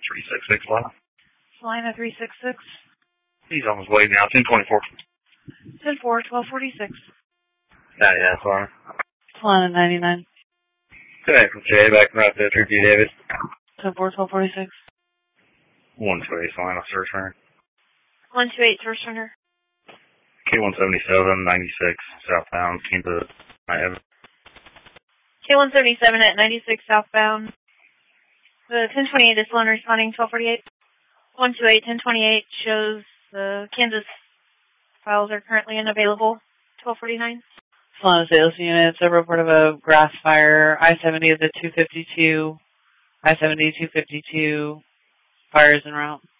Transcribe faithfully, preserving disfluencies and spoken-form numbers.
three six six line. Salina three six six. He's on his way now. ten twenty-four. ten four, twelve forty-six. Yeah, yeah, sorry. Salina ninety-nine. Okay, from Jay, back right there, True View, David. ten four, twelve forty-six. one two eight, Salina, search runner. one two eight, search runner. K one seventy-seven, ninety-six, southbound, Kansas, Miami. K one seventy-seven at ninety-six southbound. The ten twenty-eight is Sloan responding, twelve forty-eight. one two eight, ten twenty-eight shows the Kansas files are currently unavailable, twelve forty-nine. Solana sales units, a report of a grass fire, I seventy of the two fifty-two, I seventy, two fifty-two, fires en route.